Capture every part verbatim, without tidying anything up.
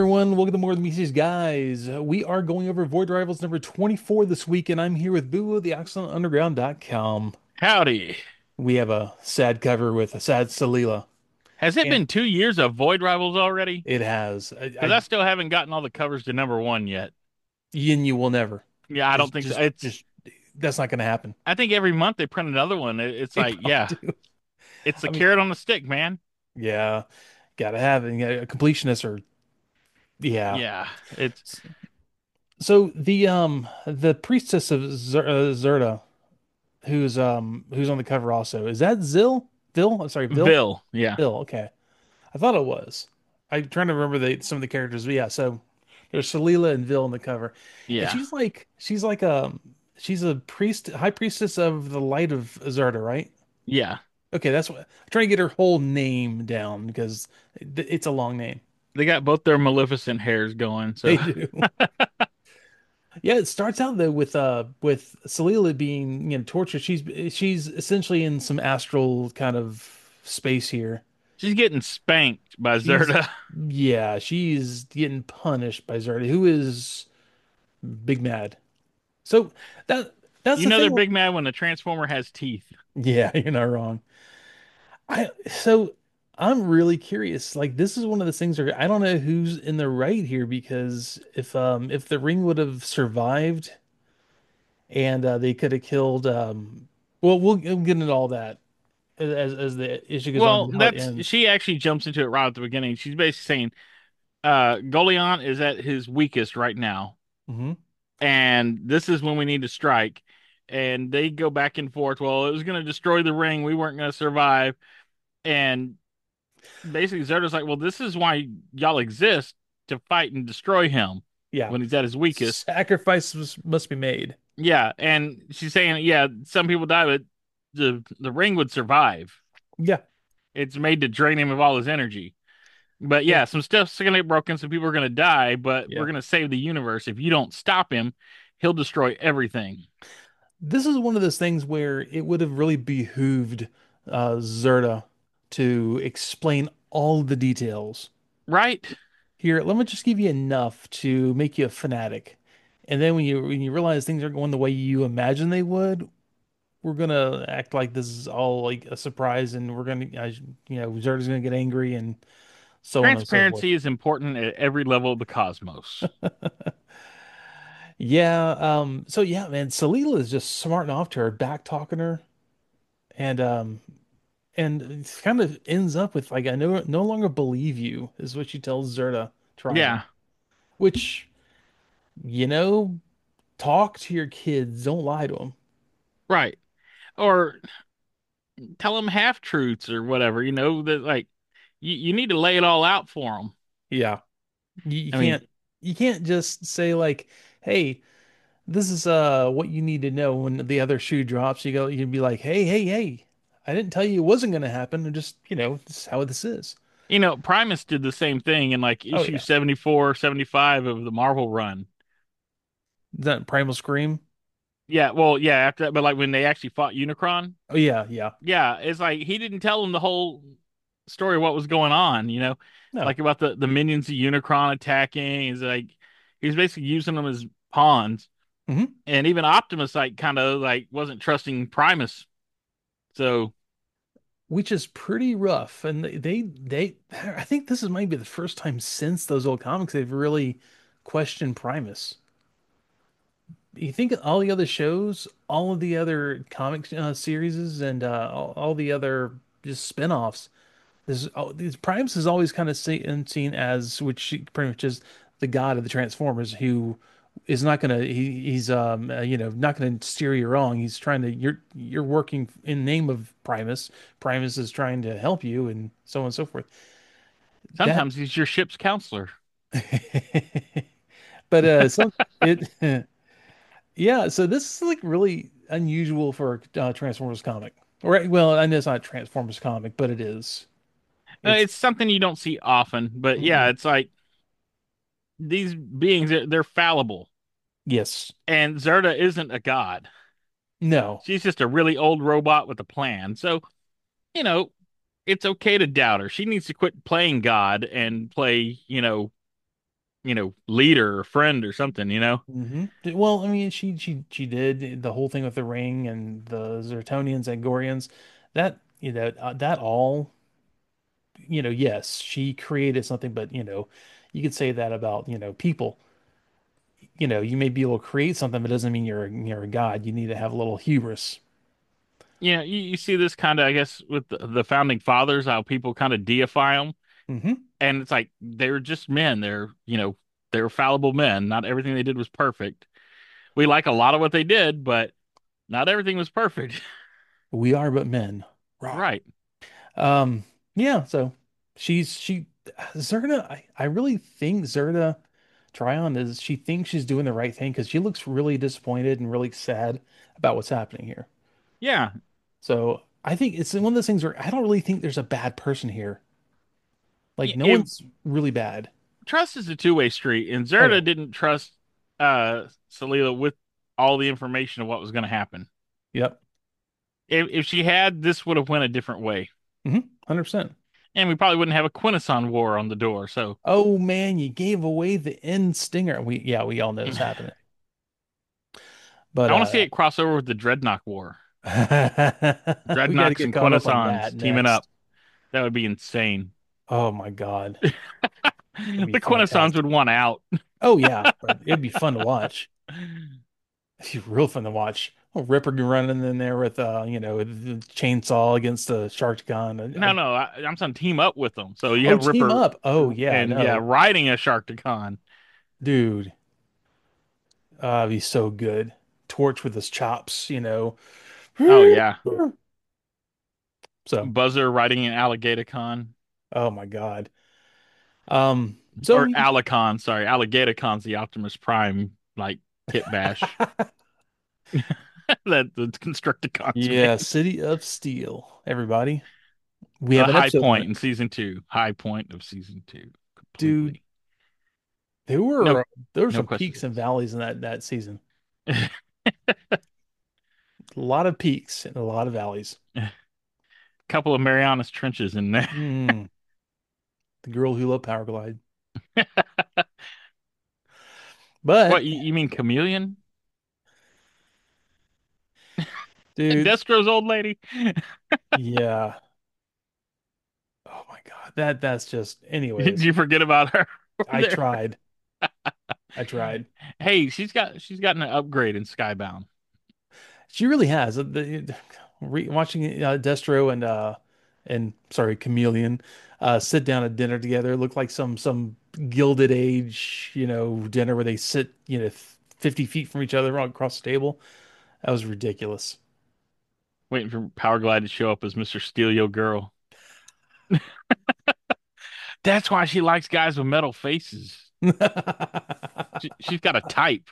everyone? Welcome to More Than Meets Guys. Uh, We are going over Void Rivals number twenty-four this week, and I'm here with Boo of the Excellent Underground dot com. Howdy. We have a sad cover with a sad Salila. Has it And been two years of Void Rivals already? it has. I, Because I I still haven't gotten all the covers to number one yet. Yin you will never. Yeah, I don't Just, think so. just, It's, just, that's not going to happen. I think every month they print another one. It- It's They like, probably yeah, do. it's the I mean, carrot on the stick, man. yeah, gotta have it. Yeah, completionists are, yeah. Yeah, it's So the um the priestess of Zer uh, Zerda, who's um who's on the cover also, is that Zil? Vil? I'm sorry, Vil. Vil. Yeah, Vil. Okay. I thought it was. I'm trying to remember the some of the characters, but yeah, so there's Shalila and Vil on the cover. And yeah, she's like she's like a she's a priest high priestess of the light of Azarda, right? yeah. Okay, that's what I'm trying to get her whole name down because it, it's a long name. They got both their Maleficent hairs going. They So, do. Yeah, it starts out though with uh with Salila being, you know, tortured. She's she's essentially in some astral kind of space here. she's getting spanked by She's Zerta. yeah, she's getting punished by Zardy, who is big mad. So that that's You the know they're thing. big mad when the Transformer has teeth. Yeah, you're not wrong. I so I'm really curious. Like this is one of the things where I don't know who's in the right here because if um if the ring would have survived and uh, they could have killed um well we'll, we'll get into all that as as the issue goes on Well, and how it that's ends. she actually jumps into it right at the beginning. She's basically saying, uh, Golion is at his weakest right now. Hmm. And this is when we need to strike. And they go back and forth. Well, it was going to destroy the ring. We weren't going to survive. And basically, Zerda's like, well, this is why y'all exist to fight and destroy him Yeah. when he's at his weakest. Sacrifices must be made. Yeah. And she's saying, yeah, some people die, but the, the ring would survive. Yeah. It's made to drain him of all his energy. But Yeah. yeah, some stuff's going to get broken. Some people are going to die, but we're Yeah. going to save the universe. If you don't stop him, he'll destroy everything. This is one of those things where it would have really behooved uh, Zerda to explain all the details. Right? Here, let me just give you enough to make you a fanatic. And then when you when you realize things aren't going the way you imagine they would, we're gonna act like this is all like a surprise, and we're gonna, uh, you know, Zerda's gonna get angry and so on and so forth. Transparency is important at every level of the cosmos. Yeah. Um. So yeah, man, Salila is just smarting off to her, back talking her, and um, and it kind of ends up with like, I no no longer believe you, is what she tells Zerta Trium, Yeah, which, you know, talk to your kids, don't lie to them. right. Or tell them half truths or whatever, you know, that like you, you need to lay it all out for them. Yeah. You, you I mean, can't you can't just say like, hey, this is uh what you need to know when the other shoe drops. You go, you'd be like, hey, hey, hey, I didn't tell you it wasn't gonna happen. And just, you know, this is how this is. you know, Primus did the same thing in like Oh issue yeah. seventy four, seventy five of the Marvel run. Is that Primal Scream? Yeah, well, yeah, after that, but like when they actually fought Unicron, Oh yeah, yeah. yeah, it's like he didn't tell them the whole story of what was going on, you know, No. like about the the minions of Unicron attacking. Is like he's basically using them as pawns. Hmm. And even Optimus like kind of like wasn't trusting Primus. So Which is pretty rough. And they, they, they, I think this is maybe the first time since those old comics they've really questioned Primus. You think all the other shows, all of the other comic uh, series, and uh, all, all the other just spin-offs, this oh, these Primus is always kind of seen, seen as, which she pretty much is the god of the Transformers, who is not gonna he, he's um uh, you know, not gonna steer you wrong. He's trying to, you're you're working in name of Primus. Primus is trying to help you, and so on and so forth. That, sometimes he's your ship's counselor. but uh, some it yeah. So this is like really unusual for a uh, Transformers comic. Or well, I know it's not a Transformers comic, but it is. Uh, It's it's something you don't see often, but yeah, mm, it's like these beings they're, they're fallible, yes, and Zerta isn't a god. no. She's just a really old robot with a plan. So you know, it's okay to doubt her. She needs to quit playing God and play, you know, you know, leader or friend or something, you know? Hmm. Well, I mean, she she she did the whole thing with the ring and the Zertonians and Gorians. That you know uh, that all you know. Yes, she created something, but you know, you could say that about you know people. You know, you may be able to create something, but it doesn't mean you're a, you're a god. You need to have a little hubris. Yeah, you, you see this kind of, I guess, with the, the founding fathers, how people kind of deify them. Hmm. And it's like they're just men. They're, you know, they're fallible men. Not everything they did was perfect. We like a lot of what they did, but not everything was perfect. We are but men. Rah. Right. Um, yeah, so she's she Zerda, I, I really think Zerda Tryon is she thinks she's doing the right thing because she looks really disappointed and really sad about what's happening here. Yeah. So I think it's one of those things where I don't really think there's a bad person here. Like no It, one's really bad. trust is a two-way street, and Oh yeah. Zerda didn't trust uh Salila with all the information of what was going to happen. Yep. If if she had, this would have went a different way. Hmm. one hundred percent. And we probably wouldn't have a Quintesson war on the door. So Oh man, you gave away the end stinger. We yeah, we all know it's happening. But I want to see uh it cross over with the Dreadnought War. we got to Dreadnoks get and caught up on that Quintessons teaming up. next. That would be insane. Oh my God. It'd be The Quintessons fantastic. would want out. Oh yeah, but it'd be fun to watch. It'd be real fun to watch. Oh, Ripper running in there with uh, you know, the chainsaw against the Sharkticon. I, No, I, no, I, I'm saying team up with them. So you oh, have team Ripper up. Oh yeah, and yeah, no, riding a Sharkticon. dude, uh, it'd be so good. Torch with his chops, you know. Oh yeah, So, Buzzer riding an Alligatorcon oh my God. Um, so or Alicon. Sorry, Alligatacon's the Optimus Prime like kit bash that the Constructicons yeah, made. City of Steel, everybody. We A have an high episode on point it, in season two. High point of season two. dude. Completely. There No, were there were no some questions peaks and asked. valleys in that that season. A lot of peaks and a lot of valleys. Couple of Marianas Trenches in there. Mm, the girl who loved Power Glide. What, But you, you mean Chameleon? dude, Destro's old lady? yeah. Oh my God. That that's just Did anyways. you forget about her over I there? tried. I tried. Hey, she's got she's gotten an upgrade in Skybound. She really has. Uh, The, re, watching uh, Destro and uh and sorry, Chameleon uh sit down at dinner together look like some some Gilded Age, you know, dinner where they sit, you know, fifty feet from each other across the table. That was ridiculous. Waiting for Power Glide to show up as mister Steal Your Girl. That's why she likes guys with metal faces. She, she's got a type.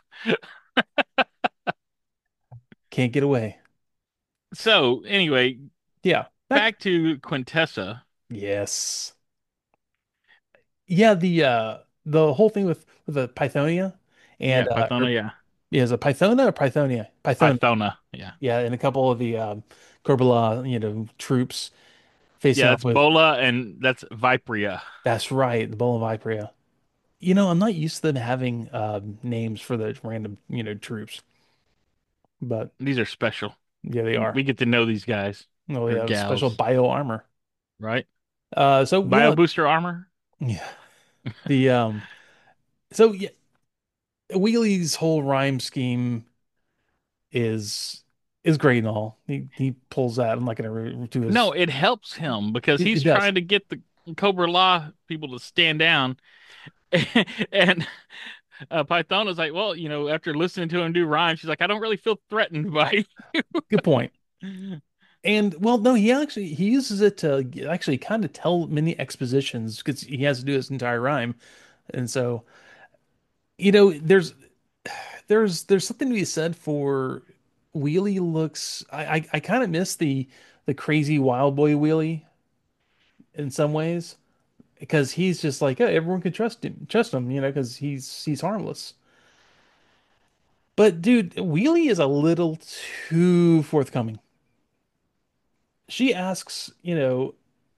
Can't get away. So anyway, Yeah. Back. back to Quintessa. Yes. Yeah, the uh the whole thing with with the Pythonia and Yeah, uh Pythona, or, yeah. yeah, is it Pythona or Pythonia? Pythona. Pythona, yeah. Yeah, and a couple of the um Karbala, you know, troops facing Yeah, off that's with Bola and that's Vipria. that's right, the Bola Viperia. You know, I'm not used to them having um names for the random, you know, troops, but These are special. yeah, they We are. we get to know these guys Oh, they or have special gals, bio armor. right? Uh so Bio yeah, booster armor. yeah. The um so yeah, Wheelie's whole rhyme scheme is is great and all. He he pulls that. I'm not gonna re- do No, his. it helps him because It, it he's does. trying to get the Cobra Law people to stand down. And uh, Python is like, well, you know, after listening to him do rhymes, she's like, I don't really feel threatened by Good point. you. And well, no, he actually he uses it to actually kind of tell many expositions because he has to do his entire rhyme. And so, you know, there's there's there's something to be said for Wheelie looks. I I, I kind of miss the the crazy wild boy Wheelie in some ways because he's just like, oh, everyone can trust him, trust him, you know, because he's he's harmless. But dude, Wheelie is a little too forthcoming. She asks, you know,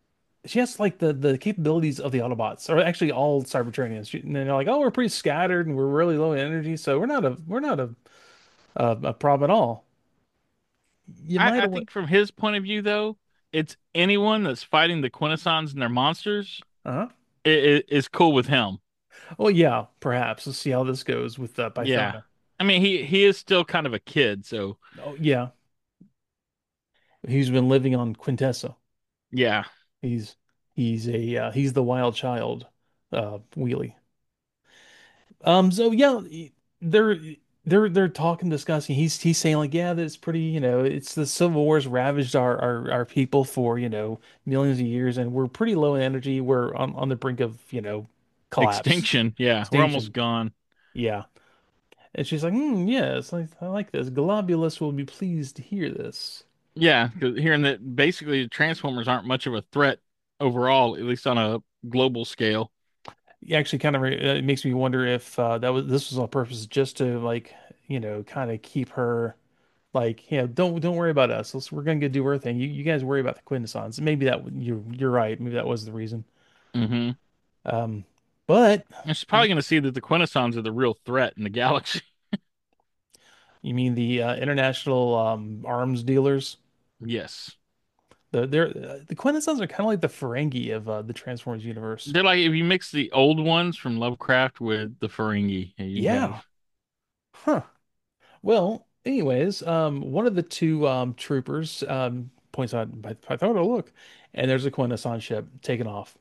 she has like the the capabilities of the Autobots, or actually all Cybertronians. She- And they're like, oh, we're pretty scattered and we're really low in energy, so we're not a we're not a a, a problem at all. You I, might I have went, think from his point of view, though, it's anyone that's fighting the Quintessons and their monsters uh-huh. i- i- is cool with him. Well, yeah, perhaps. Let's see how this goes with uh, Yeah. Pythona. I mean, he he is still kind of a kid, so Oh, yeah, he's been living on Quintessa. yeah. He's he's a uh, he's the wild child, uh, Wheelie. Um, so yeah, they're they're they're talking, discussing. He's he's saying like, yeah, that's pretty, you know, it's the Civil War's ravaged our our our people for, you know, millions of years, and we're pretty low in energy. We're on on the brink of, you know, collapse, Extinction. Yeah, we're almost extinction. gone. Yeah. And she's like, hmm, yeah, it's like I like this. Globulus will be pleased to hear this. Yeah, 'cause hearing that basically the Transformers aren't much of a threat overall, at least on a global scale. It actually kind of uh, it makes me wonder if uh, that was this was on purpose just to like, you know, kind of keep her like, yeah, don't don't worry about us. Let's, we're gonna go do our thing. You you guys worry about the Quintessons. Maybe that you're you're right. Maybe that was the reason. Hmm. Um, but And she's probably going to see that the Quintessons are the real threat in the galaxy. you mean the uh, international um, arms dealers? Yes. The they're uh, the Quintessons are kind of like the Ferengi of uh, the Transformers universe. They're like if you mix the old ones from Lovecraft with the Ferengi, you Yeah. have Huh. Well, anyways, um, one of the two um, troopers um, points out, I, I thought, oh, look, and there's a Quintesson ship taking off.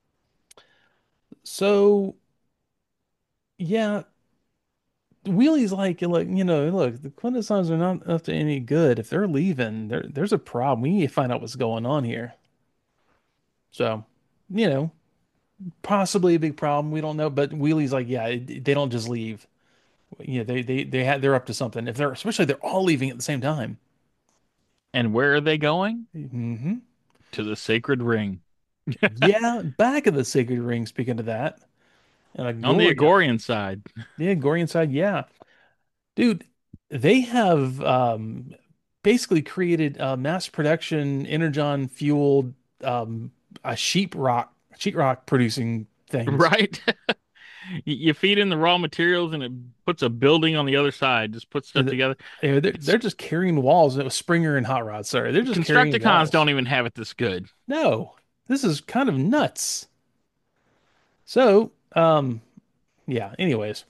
So, yeah, Wheelie's like, like, you know, look, the Quintessons are not up to any good. If they're leaving, there, there's a problem. We need to find out what's going on here. So, you know, possibly a big problem. We don't know, but Wheelie's like, yeah, it- they don't just leave. Yeah, they they they had they're up to something. If they're especially they're all leaving at the same time. and where are they going? Hmm. To the Sacred Ring Yeah, back of the Sacred Ring, speaking of that. And on the Agoria. Agorian side. Yeah, Agorian side, yeah. Dude, they have um basically created uh mass production energon fueled um a sheetrock sheetrock producing things. Right? You you feed in the raw materials and it puts a building on the other side, just puts Yeah, stuff the- together. yeah, they're, It's they're just carrying walls. It was Springer and Hot Rod, sorry. They're just carrying Constructicons walls. don't even have it this good. No, this is kind of nuts. So, um, yeah, anyways,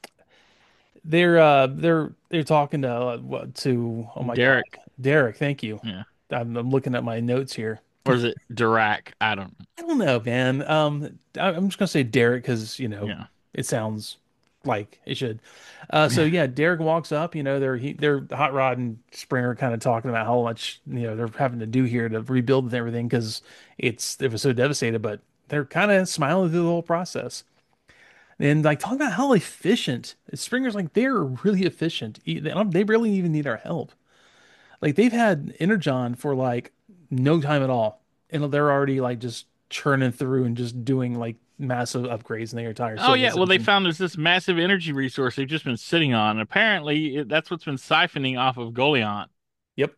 they're uh they're they're talking to uh, what to oh my God, Derek. Derek, thank you. Yeah. I'm, I'm looking at my notes here. Or is it Dirac? I don't know. I don't know, man. Um, I, I'm just gonna say Derek because you know Yeah. it sounds like it should. Uh, so yeah, Derek walks up. You know, they're he, they're Hot Rod and Springer kind of talking about how much you know they're having to do here to rebuild everything because it's it was so devastated. But they're kind of smiling through the whole process and like talking about how efficient Springer's like they're really efficient. E- They don't- they barely even need our help. Like they've had Energon for like no time at all, and they're already like just churning through and just doing like massive upgrades in their entire Oh yeah, well they civilization. found there's this massive energy resource they've just been sitting on. Apparently, it, that's what's been siphoning off of Goliant. Yep.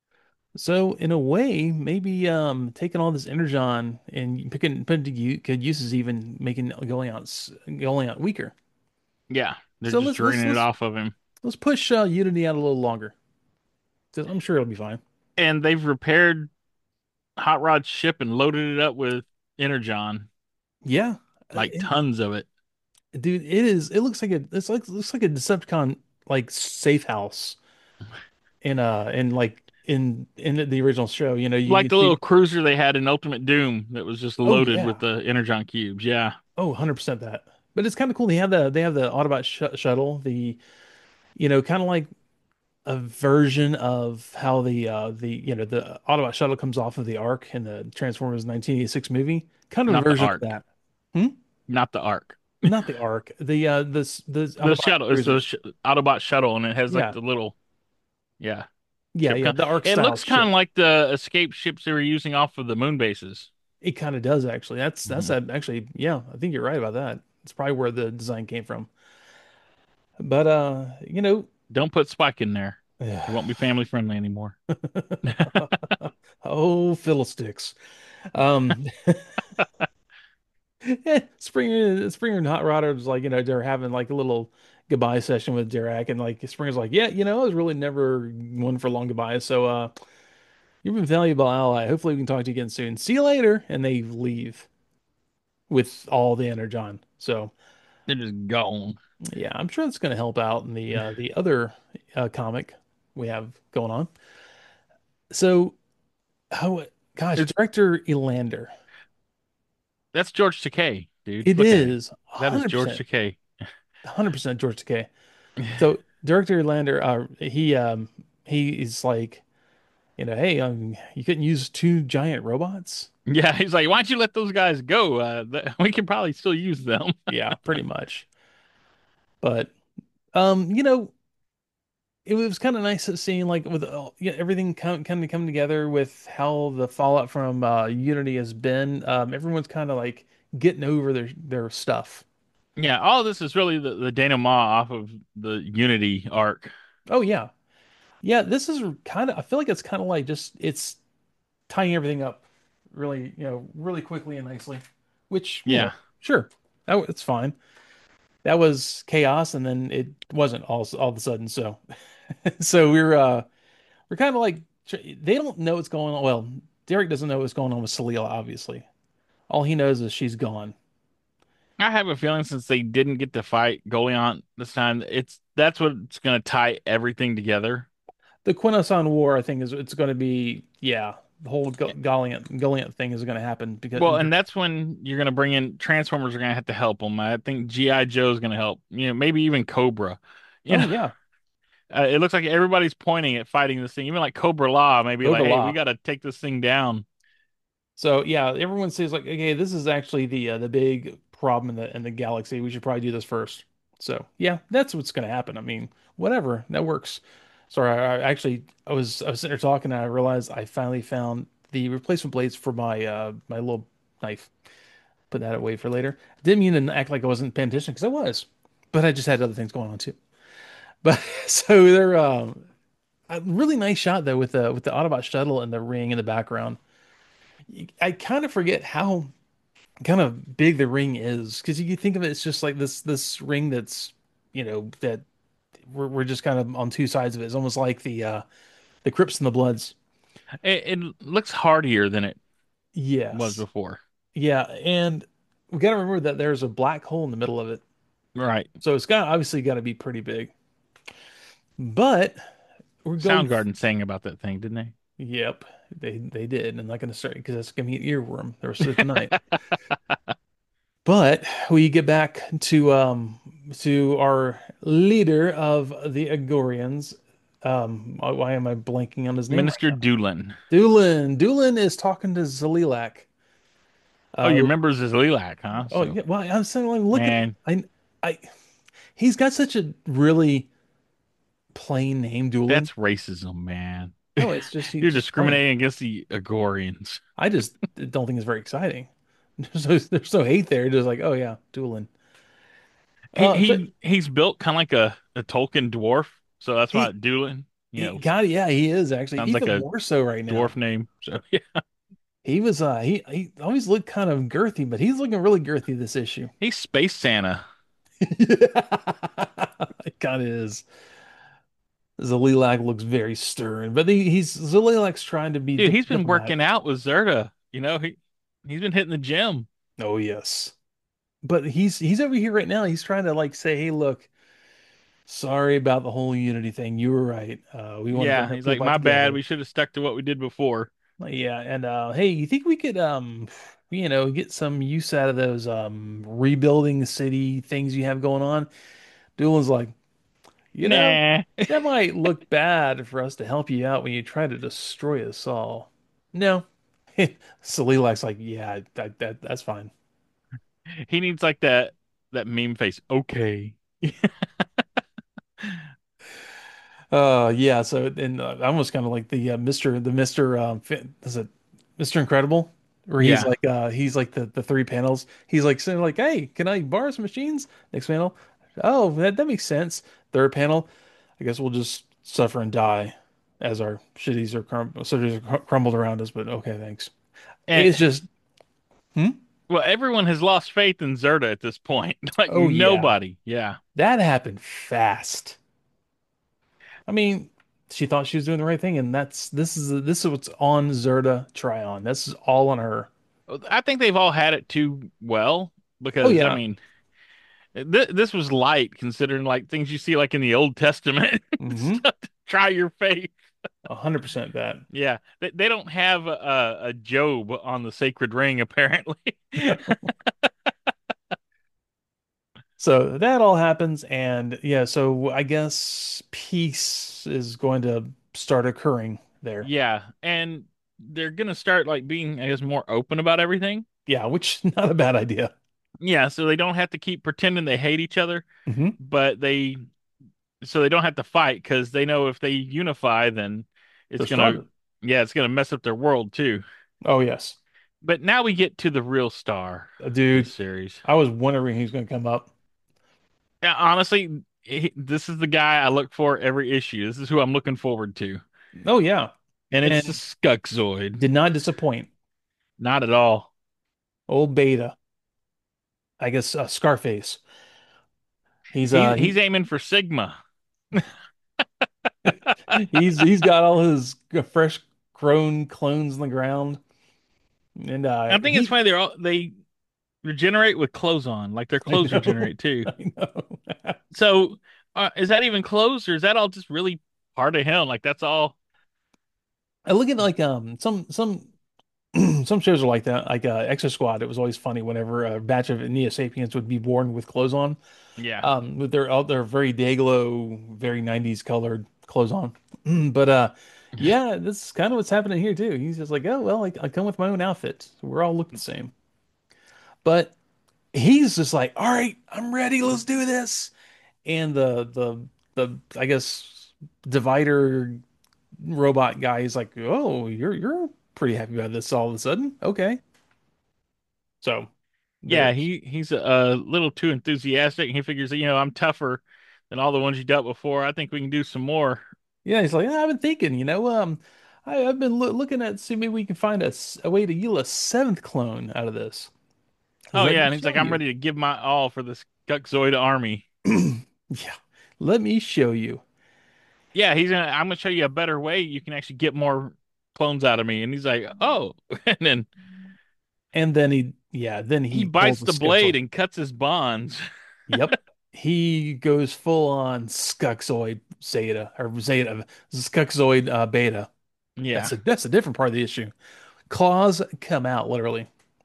So in a way, maybe um taking all this Energon and picking putting to u- good uses, even making Goliath's Goliath weaker. Yeah, they're So just let's let's draining it let's off of him. let's push uh, Unity out a little longer. 'Cause I'm sure it'll be fine. And they've repaired Hot Rod's ship and loaded it up with Energon, Yeah, uh, like and, tons of it. dude, it is. It looks like a. It's like looks like a Decepticon like safe house in uh in like in in the original show. You know, you, Like you the little see. cruiser they had in Ultimate Doom that was just Oh loaded with yeah. the Energon cubes. Yeah. Oh, one hundred percent that. But it's kind of cool. They have the they have the Autobot sh shuttle. The you know kind of like a version of how the uh the you know the Autobot shuttle comes off of the Ark in the Transformers nineteen eighty-six movie. Kind of a Not the version of Ark. that. Hmm? Not the Ark. Not the Ark. The uh the the The Autobot shuttle is the cruiser. sh Autobot shuttle, and it has like Yeah. the little, yeah, Yeah, ship. yeah. co- The Ark It style looks kind ship. of like the escape ships they were using off of the moon bases. It kind of does actually. That's that's Mhm. a, actually yeah, I think you're right about that. It's probably where the design came from. But uh, you know, Don't put Spike in there. He won't be family friendly anymore. oh fiddlesticks. Um, yeah, Springer, Springer and Hot Rodder was like, you know, they're having like a little goodbye session with Derek, and like Springer's like, yeah, you know, I was really never one for long goodbyes. So, uh, you've been a valuable ally. Hopefully, we can talk to you again soon. See you later, and they leave with all the energon. So, They're just gone. yeah, I'm sure it's going to help out in the uh, the other uh, comic we have going on. So, oh gosh, It's director Elander. that's George Takei, dude. It Look at it. is That is George one hundred percent, Takei. one hundred percent George Takei. So director Lander, uh, he um he is like, you know, hey, um, you couldn't use two giant robots? Yeah, he's like, why don't you let those guys go? Uh, th we can probably still use them. Yeah, pretty much. But um, you know, it was kind of nice seeing like with uh, yeah, everything come kind of come together with how the fallout from uh Unity has been. Um, everyone's kind of like getting over their their stuff. Yeah, all this is really the, the denouement off of the Unity arc. Oh yeah, yeah. This is kind of. I feel like it's kind of like just it's tying everything up really, you know, really quickly and nicely, which, you know, Yeah. sure, that, it's fine. That was chaos, and then it wasn't all all of a sudden. So, so we're uh we're kind of like they don't know what's going on. Well, Derek doesn't know what's going on with Salila, obviously. All he knows is she's gone. I have a feeling since they didn't get to fight Goliath this time, it's that's what's going to tie everything together. The Quinosan War, I think, is it's going to be yeah. The whole Go- Goliant Goliant thing is going to happen because Well, and that's when you're going to bring in Transformers are going to have to help them. I think G I. Joe's going to help. You know, maybe even Cobra. You oh know, yeah, uh, it looks like everybody's pointing at fighting this thing. Even like Cobra Law, maybe like, hey, we Ogala. got to take this thing down. So yeah, everyone says like, okay, this is actually the uh, the big problem in the in the galaxy. We should probably do this first. So yeah, that's what's going to happen. I mean, whatever, that works. Sorry, I, I actually I was I was sitting there talking and I realized I finally found the replacement blades for my uh my little knife. Put that away for later. Didn't mean to act like I wasn't paying attention because I was, but I just had other things going on too. But so they're um a really nice shot though with the with the Autobot shuttle and the ring in the background. I kind of forget how kind of big the ring is because you think of it, it's just like this this ring that's you know that we're we're just kind of on two sides of it. It's almost like the uh the Crips and the Bloods. It, it looks hardier than it was Yes. before. Yeah, and we got to remember that there's a black hole in the middle of it. Right. So it's got obviously got to be pretty big. But we're going Soundgarden sang about that thing, didn't yep, they they did. I'm not going to start because that's going to be an earworm the rest of the night. they? But we get back to um to our leader of the Agorians. Um, why why am I blanking on his name right Minister now? Doolin. Doolin. Doolin is talking to Zalilak. Oh, your Uh, members is Lilac, huh? oh So, yeah. Well, I'm saying like, look at man, I I he's got such a really plain name, Doolin. that's racism, man. No, it's just he's You're just plain. discriminating against the Agorians. I just don't think it's very exciting. There's no, there's no hate there. Just like, oh yeah, Doolin. He Uh, but he he's built kind of like a, a Tolkien dwarf, so that's why he Doolin, you he know, God, yeah, he is actually sounds like even a more so right now. dwarf name. So yeah, He was uh he he always looked kind of girthy, but he's looking really girthy this issue. he's Space Santa. It kind of is. Zalilak looks very stern, but he, he's Zalilak's trying to be Dude, dip he's been diplomatic. working out with Zerta. You know, he he's been hitting the gym. Oh yes, but he's he's over here right now. He's trying to like say, hey, look, sorry about the whole Unity thing. You were right. Uh, we want to bring Yeah, our he's like, people back my bad. together. We should have stuck to what we did before. Like, yeah, and uh, hey, you think we could um, you know, get some use out of those um rebuilding city things you have going on? Doolин's like, you know, Nah. that might look bad for us to help you out when you try to destroy us all. No. Salilak's like, yeah, that, that that's fine. He needs like that that meme face. Okay. Uh, yeah. So, and uh, almost kind of like the uh, Mister the Mister um, fi- is it Mister Incredible, where he's Yeah. like, uh, he's like the the three panels. He's like saying like, hey, can I borrow some machines? Next panel, oh, that that makes sense. Third panel, I guess we'll just suffer and die as our cities are crum cities are cr crumbled around us. But okay, thanks. And it's just, hmm? well, everyone has lost faith in Zerta at this point. Like Oh yeah, nobody. Yeah. that happened fast. I mean, she thought she was doing the right thing, and that's this is this is what's on Zerta Tryon. This is all on her. I think they've all had it too well Oh because I yeah, mean, th this was light considering like things you see like in the Old Testament. mm-hmm, Stuff to try your faith. a hundred percent that. Yeah, they, they don't have a, a Job on the sacred ring apparently. So that all happens, and yeah, so I guess peace is going to start occurring there. Yeah, and they're gonna start like being, I guess, more open about everything. Yeah, which not a bad idea. Yeah, so they don't have to keep pretending they hate each other, Hmm. but they so they don't have to fight because they know if they unify, then it's They're gonna, stronger. yeah, it's gonna mess up their world too. Oh yes. But now we get to the real star Uh, of this dude, series. I was wondering who's going to come up. Yeah, honestly, he- this is the guy I look for every issue. This is who I'm looking forward to, Oh yeah, and it's the and Skunkzoid. did not disappoint. Not at all. Old Beta, I guess uh, Scarface. He's He uh he's he aiming for Sigma. he's he's got all his fresh grown clones in the ground, and uh I think it's he funny they're all they regenerate with clothes on, like their I clothes know regenerate too. I know. So, uh, is that even clothes, or is that all just really part of him? Like that's all? I look at like um some some some shows are like that, like uh, Exo Squad. It was always funny whenever a batch of Neo Sapiens would be born with clothes on. Yeah, Um, with their all their very Dayglow, very nineties colored clothes on. But uh, yeah, this is kind of what's happening here too. He's just like, oh well, I, I come with my own outfit. We're all look the same. But he's just like, all right, I'm ready. Let's do this. And the the the I guess divider robot guy is like, oh, you're you're pretty happy about this all of a sudden. Okay. So yeah. there's He he's a little too enthusiastic, and he figures that you know I'm tougher than all the ones you dealt before. I think we can do some more. yeah, he's like, "Yeah, I've been thinking, you know, um, I, I've been loo- looking at see maybe we can find a, s- a way to yield a seventh clone out of this. Oh Let yeah, me and he's show like, I'm you. ready to give my all for this Skunkzoid army. Yeah, let me show you. Yeah, he's gonna. I'm gonna show you a better way you can actually get more clones out of me. And he's like, oh, and then And then he, yeah, then he he pulls bites the the blade Skuxoid. and cuts his bonds. Yep, he goes full on Skuxoid Zeta or Zeta Skuxoid uh, Beta. Yeah. That's a that's a different part of the issue. Claws come out literally,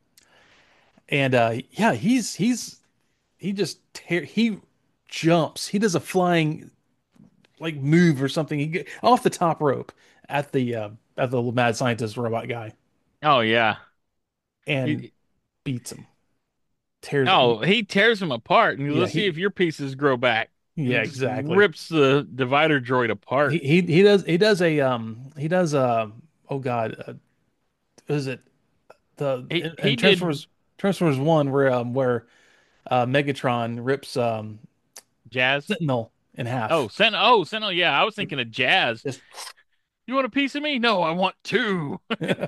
and uh, yeah, he's he's he just tear he jumps. He does a flying like move or something. He get off the top rope at the uh, at the mad scientist robot guy Oh yeah. and He, beats him. Tears him. oh, he tears him apart, and Yeah, let's see he if your pieces grow back. yeah, And just exactly. rips the divider droid He apart. he he does he does a um he does uh oh God, uh, is it the He in, in he did Transformers Transformers one where um where uh Megatron rips um Jazz. Sentinel in Oh, half. Sentinel. Oh, Sentinel. Yeah, I was thinking of Jazz. Just You want a piece of me? No, I want two.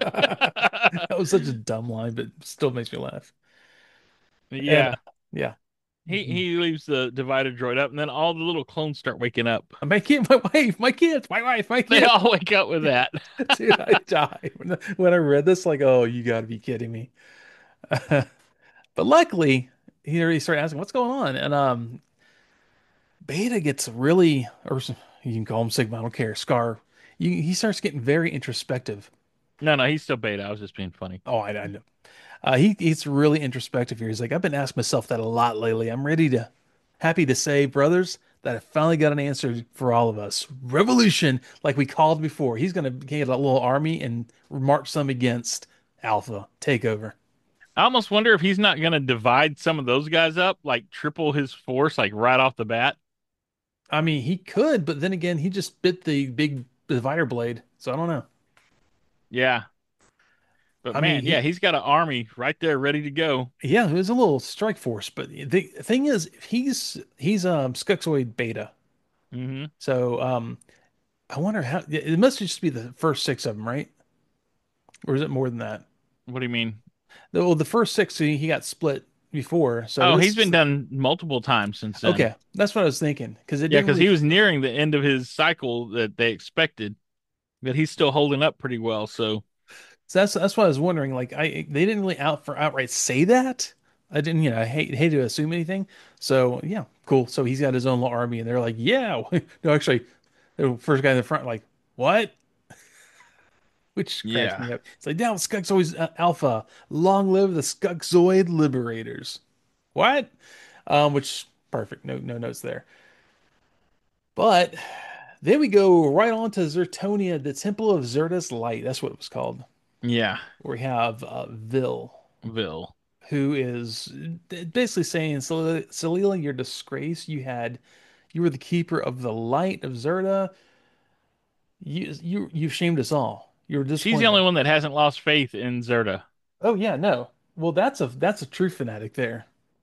that was such a dumb line, but still makes me laugh. And uh, Yeah. yeah. He he leaves the divider droid up, and then all the little clones start waking up. My kid, my wife, my kids, my wife, my They kids. all wake up with that. Dude, I died when, when I read this. Like, oh, you got to be kidding me. But luckily, he already started asking, "What's going on?" And um, Beta gets really, or you can call him Sigma, I don't care. Scar, you, he starts getting very introspective. No, no, he's still beta. I was just being funny. Oh, I, I know. Uh, he he's really introspective here. He's like, I've been asking myself that a lot lately. I'm ready to, happy to say, brothers, that I finally got an answer for all of us. Revolution, like we called before. He's gonna get a little army and march some against Alpha. Take over. I almost wonder if he's not going to divide some of those guys up, like triple his force, like right off the bat. I mean, he could, but then again, he just bit the big divider blade, so I don't know. Yeah. But I mean, man, yeah, he, he's got an army right there ready to go. yeah, it was a little strike force, but the thing is, he's he's um Skuxoid Beta, Hmm. so um, I wonder how it must just be the first six of them, right? Or is it more than that? What do you mean? Well, the first six he, he got split before, so Oh, he's this been is done multiple times since then. okay. That's what I was thinking because it Yeah, didn't because really. he was nearing the end of his cycle that they expected, but he's still holding up pretty well. So, So that's that's what I was wondering. Like I they didn't really out for outright say that. I didn't, you know, I hate hate to assume anything. So yeah, cool. So he's got his own little army, and they're like, yeah. No, actually, the first guy in the front, like, what? Which cracks yeah. me up. It's like, now Skunkzoid uh, Alpha, long live the Skunkzoid Liberators. What? Um, which perfect. No no notes there. But then we go right on to Zertonia, the Temple of Zertus Light. That's what it was called. Yeah. Where we have uh, Vil, Vil. who is basically saying, Salila, you're disgrace. You had, you were the keeper of the light of Zerta. You, you, you shamed us all. You were She's the only disappointment. one that hasn't lost faith in Zerta. Oh yeah, no. Well, that's a that's a true fanatic there.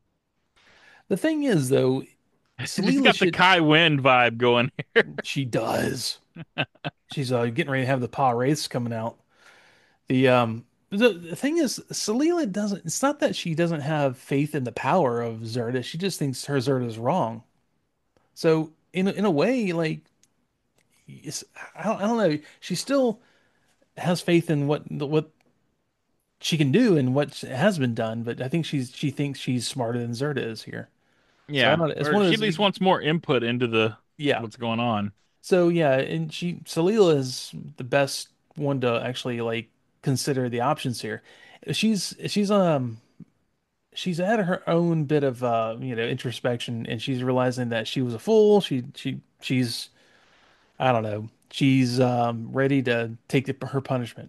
The thing is, though, She's Salila got the should. Kai Wind vibe going here. She does. She's uh, getting ready to have the Pa Wraiths coming out. The um the, the thing is, Salila doesn't. It's not that she doesn't have faith in the power of Zerta. She just thinks her Zerta is wrong. So in a- in a way, like it's, I don't, I don't know. She still has faith in what what she can do and what has been done, but I think she's she thinks she's smarter than Zerta is here. So I Yeah, don't. It's or one of she at those. least wants more input into the Yeah. what's going on. So yeah, and she Salila is the best one to actually like consider the options here. She's she's um she's had her own bit of uh you know introspection, and she's realizing that she was a fool. She she she's I don't know. She's um ready to take the, her punishment.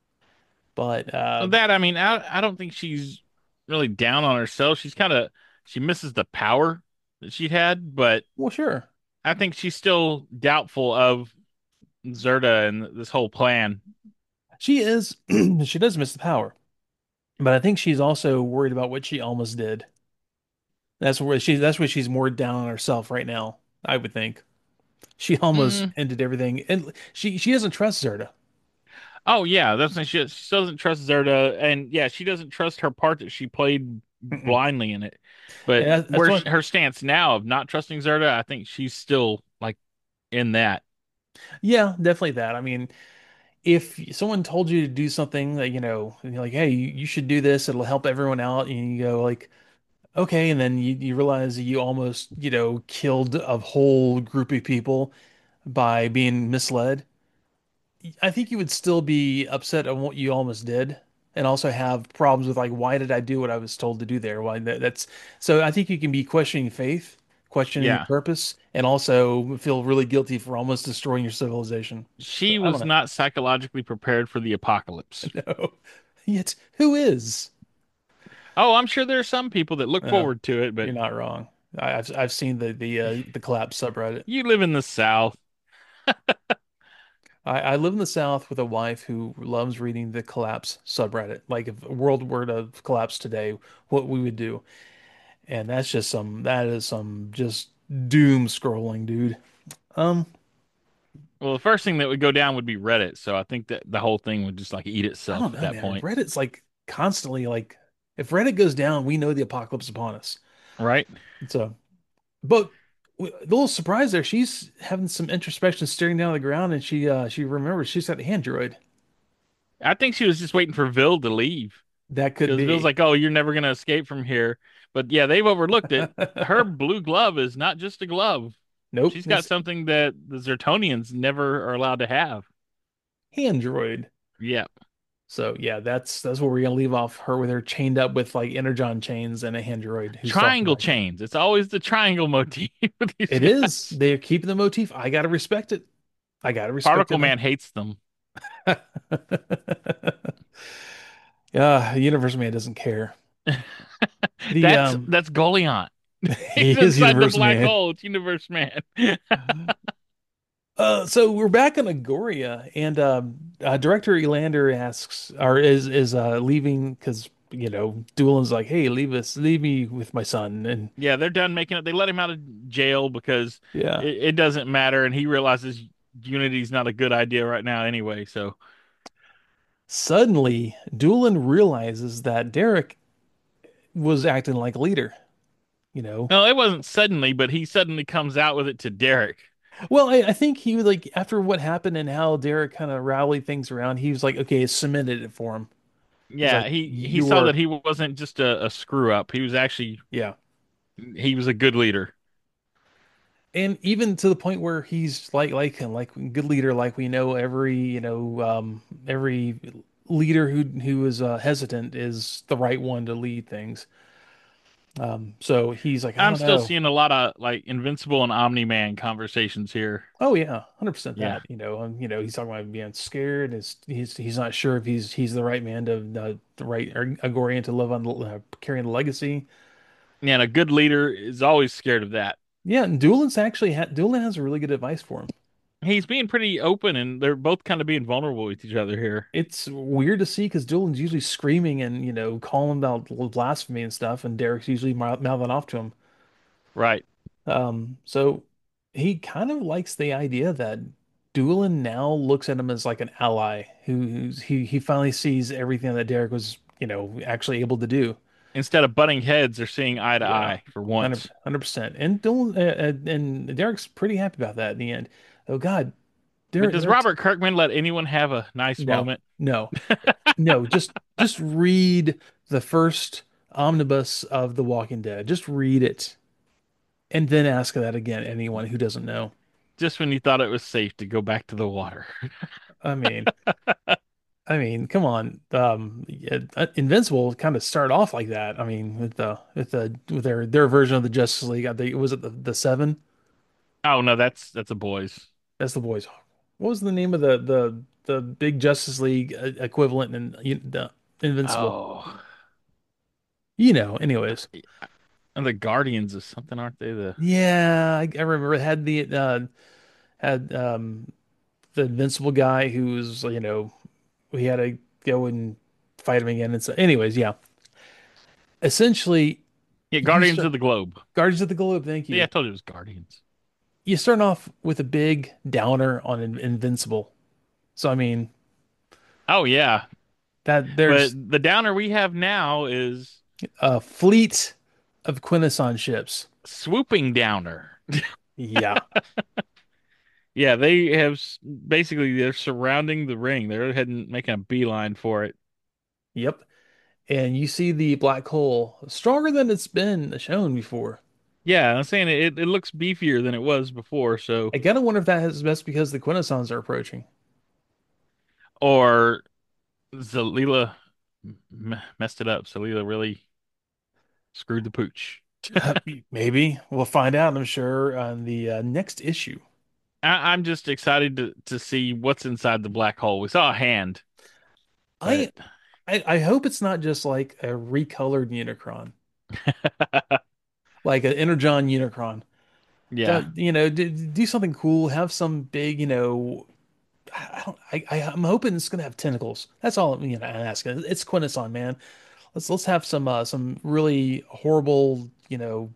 But uh Well, that I mean, I I don't think she's really down on herself. She's kind of she misses the power that she had, but well, sure. I think she's still doubtful of Zerta and this whole plan. She is she does miss the power. But I think she's also worried about what she almost did. That's where she that's where she's more down on herself right now, I would think. She almost Mm. ended everything, and she she doesn't trust Zerta. Oh yeah, that's when she she doesn't trust Zerta, and yeah, she doesn't trust her part that she played Mm-mm. blindly in it. But And that, that's where what she, her stance now of not trusting Zerta, I think she's still like in that. yeah, definitely that. I mean, if someone told you to do something that, you know, like, hey, you, you should do this, it'll help everyone out, and you go like, okay, and then you, you realize that you almost, you know, killed a whole group of people by being misled. I think you would still be upset on what you almost did, and also have problems with like, why did I do what I was told to do there? Why that, that's so I think you can be questioning faith, questioning your Yeah, purpose, and also feel really guilty for almost destroying your civilization. So she I don't was know. not psychologically prepared for the apocalypse. No. Yet who is? Oh, I'm sure there are some people that look No, forward to it, but you're not wrong. I, I've I've seen the the uh, the collapse subreddit. you live in the South. I, I live in the South with a wife who loves reading the collapse subreddit. Like if a world were to collapse today, what we would do. And that's just some that is some just doom scrolling, dude. Um, Well, the first thing that would go down would be Reddit, so I think that the whole thing would just like eat I itself don't at know, that man. point, Reddit's like constantly like if Reddit goes down, we know the apocalypse is upon us. right? So, but w- the little surprise there, she's having some introspection, staring down the ground, and she uh she remembers she's got the android. I think she was just waiting for Vil to leave That could because Vil's be. like, "Oh, you're never gonna escape from here." But yeah, they've overlooked it. Her blue glove is not just a glove. Nope, She's got it's something that the Zertonians never are allowed to have. android. Yeah. So yeah, that's that's where we're gonna leave off her with her chained up with like energon chains and a android who's talking Triangle back to her. chains. It's always the triangle motif with these It is. guys. They're keeping the motif. I gotta respect it. I gotta respect Particle it. Man hates them. Yeah, Universe Man doesn't care. The That's um that's Goliant. he He's is inside the Universe black Man. hole. It's Universe Man. Uh so we're back on Agoria, and um uh, director Elander asks or is is uh leaving because you know Doolin's like, hey, leave us leave me with my son. And Yeah, they're done making it. They let him out of jail because yeah. it, it doesn't matter, and he realizes Unity's not a good idea right now anyway. So Suddenly, Doolin realizes that Derek was acting like a leader, you know. No, it wasn't suddenly, but he suddenly comes out with it to Derek. Well, I, I think he like after what happened and how Derek kind of rallied things around, he was like, okay, it cemented it for him. He's like, Yeah, he he you saw that were, he wasn't just a, a screw up. He was actually yeah. he was a good leader. And even to the point where he's like like him, like good leader, like we know every, you know, um, every leader who who is uh, hesitant is the right one to lead things. Um, so he's like, I I'm don't still know. seeing a lot of like Invincible and Omni-Man conversations here. Oh yeah, one hundred percent Yeah. that. You know, um, you know, he's talking about being scared. Is he's he's not sure if he's he's the right man to uh, the right or Agorian to live on uh, carrying the legacy. Yeah, and a good leader is always scared of that. Yeah, and Doolin's actually ha Doolin has a really good advice for him. He's being pretty open and they're both kind of being vulnerable with each other here. It's weird to see because Doolin's usually screaming and you know calling about blasphemy and stuff, and Derek's usually mouth- mouthing off to him. Right. Um, so he kind of likes the idea that Doolin now looks at him as like an ally who who's, he he finally sees everything that Derek was, you know, actually able to do. Instead of butting heads, they're seeing eye to Yeah, eye for one hundred once. one hundred percent. And Doolin uh, uh, and Derek's pretty happy about that in the end. Oh God, But Derek, does Derek's Robert Kirkman let anyone have a nice no, moment? no, no. Just just read the first omnibus of The Walking Dead. Just read it, and then ask that again. Anyone who doesn't know. Just when you thought it was safe to go back to the water. I mean. I mean, come on. Um, yeah, uh, Invincible kind of started off like that. I mean, with the with the with their their version of the Justice League. I think was it the the seven? Oh no, that's that's a boys. That's the boys. What was the name of the the the big Justice League uh, equivalent in you- the Invincible? Oh, You know. Anyways, and the Guardians of something, aren't they? The yeah, I, I remember it had the uh, had um the Invincible guy who was you know we had to go and fight him again. And so, anyways, yeah. Essentially, yeah, you Guardians start of the Globe. Guardians of the Globe. Thank Yeah, I you. told you it was Guardians. You start off with a big downer on In- Invincible. So I mean Oh yeah, that but there's the downer we have now is a fleet of Quintesson ships. swooping downer. Yeah. Yeah, they have s- basically they're surrounding the ring. They're heading making a beeline for it. Yep. And you see the black hole stronger than it's been shown before. Yeah, I'm saying it, it looks beefier than it was before, so I gotta wonder if that is best because the Quintessons are approaching. or Zalila m messed it up. Zalila really screwed the pooch. Uh, maybe we'll find out, I'm sure, on the uh, next issue. I, I'm just excited to to see what's inside the black hole. We saw a hand, but I, I I hope it's not just like a recolored Unicron, like an Energon Unicron. yeah, That, you know, do, do something cool. Have some big, you know, I don't. I, I I'm hoping it's gonna have tentacles. That's all. You know, I'm asking. It's Quintesson, man. Let's let's have some uh, some really horrible, you know,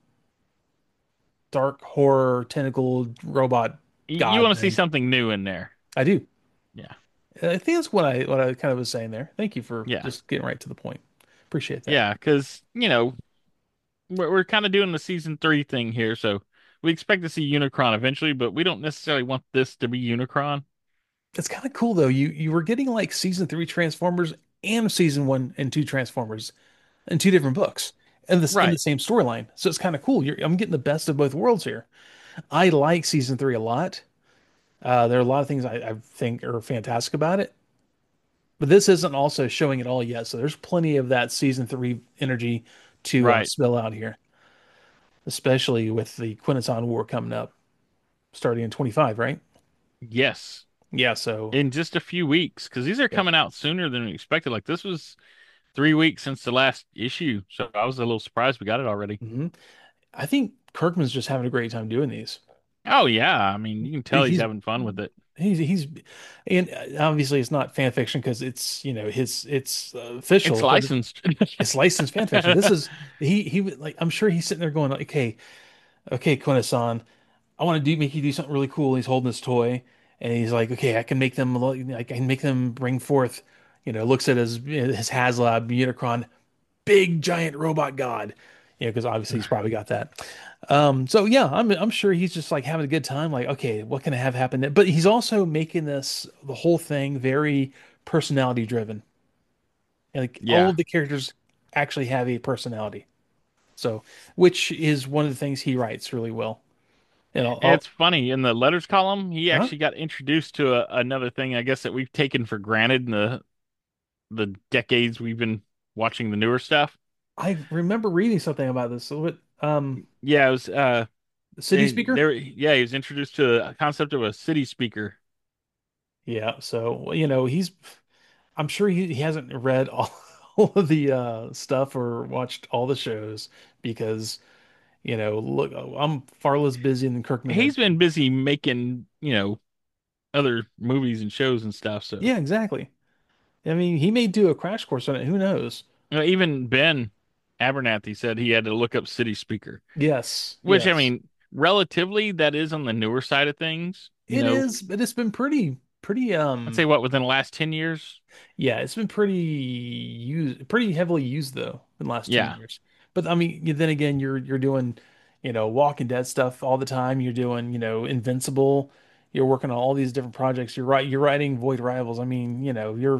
dark horror tentacle robot you, you god want to see thing. something new in there. I do. Yeah, I think that's what I what I kind of was saying there. Thank you for yeah, just getting right to the point. Appreciate that. yeah. Because you know we're we're kind of doing the season three thing here, so we expect to see Unicron eventually, but we don't necessarily want this to be Unicron. It's kind of cool though. You you were getting like season three Transformers and season one and two Transformers in two different books in this in the Right. same storyline. So it's kind of cool. You're, I'm getting the best of both worlds here. I like season three a lot. Uh, there are a lot of things I, I think are fantastic about it, but this isn't also showing it all yet. So there's plenty of that season three energy to uh, Right. spill out here, especially with the Quinneton War coming up, starting in twenty-five, right? Yes. Yeah. So In just a few weeks, because these are yeah. coming out sooner than we expected. Like this was three weeks since the last issue, so I was a little surprised we got it already. hmm I think Kirkman's just having a great time doing these. Oh yeah, I mean you can tell he's He's having fun with it. he's he's and obviously it's not fan fiction because it's you know his it's uh, It's official, but licensed. it's licensed fan fiction. This is he he would like I'm sure he's sitting there going like, okay, okay, Konosan, I want to do make you do something really cool. He's holding this toy and he's like, okay, I can make them lo- I can make them bring forth, You know, looks at his his HasLab Unicron, big giant robot god. You know, because obviously he's probably got that. Um, so yeah, I'm I'm sure he's just like having a good time. Like, okay, what can I have happen? But he's also making this the whole thing very personality driven. Like all Yeah. of the characters actually have a personality. So, which is one of the things he writes really well. And I'll, It's I'll funny in the letters column, he huh? actually got introduced to a, another thing I guess that we've taken for granted in the the decades we've been watching the newer stuff. I remember reading something about this. So what, um, Yeah, it was uh the city they, speaker? there yeah, he was introduced to a concept of a city speaker. Yeah. So, you know, he's, I'm sure he, he hasn't read all, all of the uh, stuff or watched all the shows because, you know, look, I'm far less busy than Kirkman is. He's been busy making, you know, other movies and shows and stuff, so Yeah, exactly. I mean, he may do a crash course on it. Who knows? you know, even Ben Abernathy said he had to look up city speaker, Yes. which I Yes. mean, relatively that is on the newer side of things. You It know, is, but it's been pretty, pretty, I'd um, say what within the last ten years. yeah, it's been pretty used, pretty heavily used though in the last ten Yeah. years. But I mean, you- then again, you're you're doing, you know, Walking Dead stuff all the time. You're doing, you know, Invincible. You're working on all these different projects. You're right. You're writing Void Rivals. I mean, you know, you're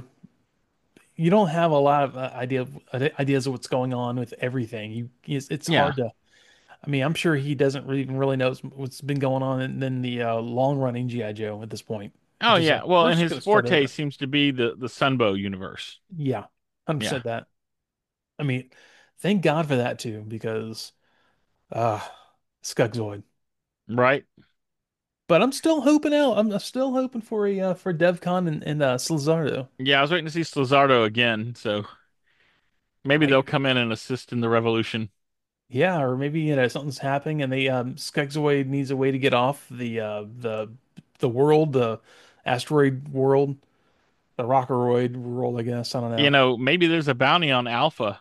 you don't have a lot of uh, idea ideas of what's going on with everything. You it's, it's hard Yeah. to. I mean, I'm sure he doesn't really even really knows what's been going on in, in the uh, long running G I. Joe at this point, Oh which is like yeah. Well, we're and just his gonna start forte over. seems to be the the Sunbow universe. Yeah, one hundred Yeah. percent that. I mean, thank God for that too, because uh Skugzoid. Right? But I'm still hoping out. I'm still hoping for a uh, for DevCon and, and uh Slizardo. Yeah, I was waiting to see Slizardo again, so maybe I they'll come in and assist in the revolution. yeah, or maybe you know something's happening and they um Skugzoid needs a way to get off the uh the the world, the asteroid world, the Rockeroid world, I guess. I don't You know. know, maybe there's a bounty on Alpha.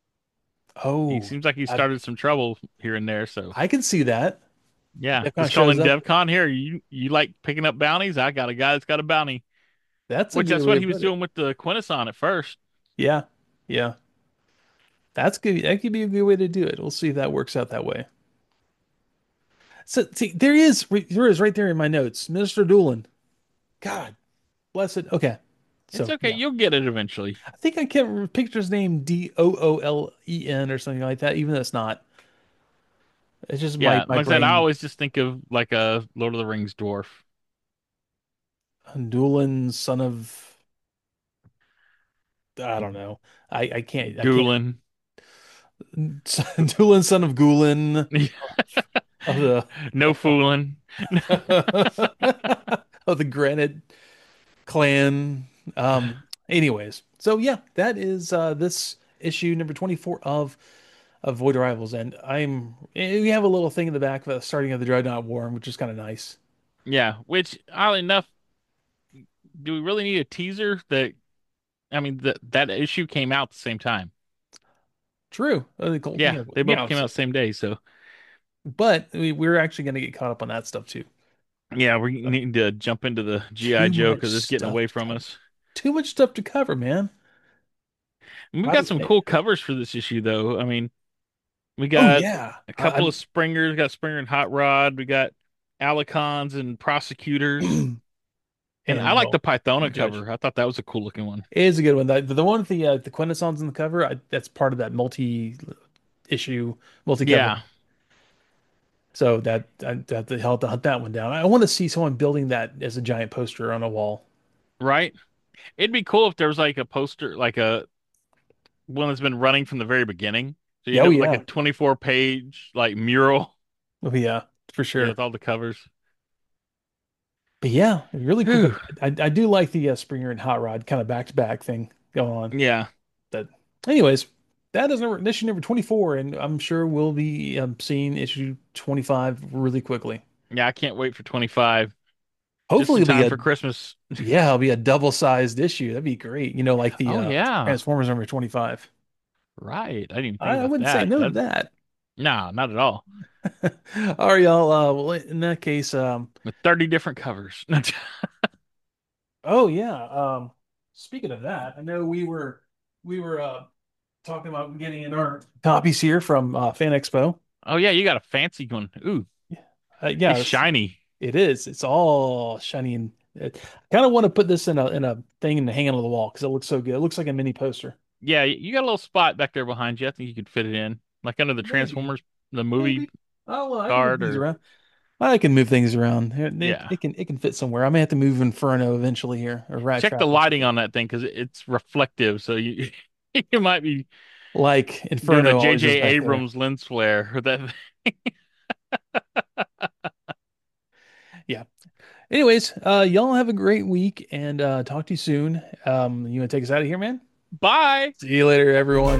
He Oh, seems like he I started some trouble here and there, so I can see that. yeah. DevCon Just call shows in up. DevCon here. You you like picking up bounties? I got a guy that's got a bounty. That's a Which good that's way what to he was put it. doing with the Quintesson at first. Yeah. Yeah. That's good. That could be a good way to do it. We'll see if that works out that way. So see, there is there is right there in my notes, Minister Doolin. God bless it. Okay, It's so okay, yeah, you'll get it eventually. I think I can't picture his name D O O L E N or something like that, even though it's not. It's just my Yeah, my like I said, I brain. always just think of like a Lord of the Rings dwarf. Doolin, son of I don't know. I I can't I can't. Gulen. Doolin, son of Gulin of the No fooling. of the Granite Clan. Um. Anyways, so yeah, that is uh this issue number twenty-four of of Void Rivals, and I'm we have a little thing in the back of the starting of the Dreadnought War, which is kind of nice. Yeah, which oddly enough, do we really need a teaser that I mean that that issue came out at the same time. True, uh, the gold- Yeah, you know, they both yeah, came out so- the same day, so but we, we're actually going to get caught up on that stuff too. yeah, we need to jump into the G I. Too Joe much because it's getting stuff away to from cover. us. Too much stuff to cover, man. And we've How got do some I, cool covers for this issue though. I mean, we oh got yeah, a couple I, of Springers, we got Springer and Hot Rod, we got Alicons and Prosecutors. I And I and like the well, Pythona the judge. cover. I thought that was a cool looking one. It is a good one. The, the one with the uh, the Quintessons in the cover, I, that's part of that multi issue, multi cover. Yeah, So that I, that to help to hunt that one down. I want to see someone building that as a giant poster on a wall. right? It'd be cool if there was like a poster, like a one that's been running from the very beginning. So you Yeah, end oh up with like a yeah, twenty-four page like mural, oh yeah, for yeah, sure. with all the covers. But yeah, really cool. Whew. I I do like the uh, Springer and Hot Rod kind of back to back thing going on. Yeah. But anyways, that is number issue number twenty-four, and I'm sure we'll be um, seeing issue twenty-five really quickly. Yeah, I can't wait for twenty-five. Just Hopefully, in it'll be time a for Christmas. yeah, it'll be a double sized issue. That'd be great. You know, like the Oh uh, yeah. Transformers number twenty-five. Right. I didn't even think I, I about wouldn't say that. no to That that. nah, not at all. All right, y'all. Uh, well, in that case, um, With thirty different covers. oh yeah. Um, Speaking of that, I know we were we were uh talking about getting in our copies here from uh, Fan Expo. Oh yeah, you got a fancy one. Ooh, Uh, it's yeah, it's, shiny. it is. It's all shiny and it, I kind of want to put this in a in a thing and hang it on the wall because it looks so good. It looks like a mini poster. Yeah, you got a little spot back there behind you. I think you could fit it in, like under the Maybe, Transformers, the movie maybe. Oh, well, I can move card, things or around. I can move things around. It, it, yeah. it can it can fit somewhere. I may have to move Inferno eventually here, or Rat Check the Trap or lighting something. on that thing because it's reflective, so you you might be Like doing a Inferno always is J J back there. Abrams lens flare or that. Yeah. Anyways, uh, y'all have a great week and uh, talk to you soon. Um, you want to take us out of here, man? Bye. See you later, everyone.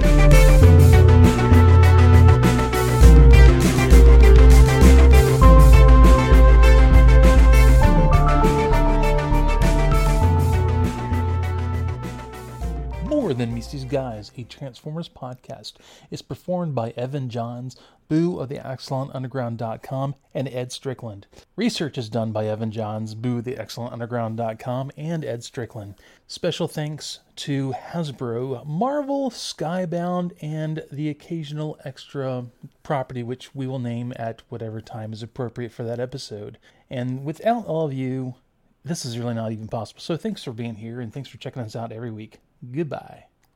More Than Misty's Guys, a Transformers podcast, is performed by Evan Johns, Boo of the Excellent Underground dot com, and Ed Strickland. Research is done by Evan Johns, Boo of the Excellent Underground dot com, and Ed Strickland. Special thanks to Hasbro, Marvel, Skybound, and the occasional extra property which we will name at whatever time is appropriate for that episode. And without all of you, this is really not even possible. So thanks for being here and thanks for checking us out every week. Goodbye.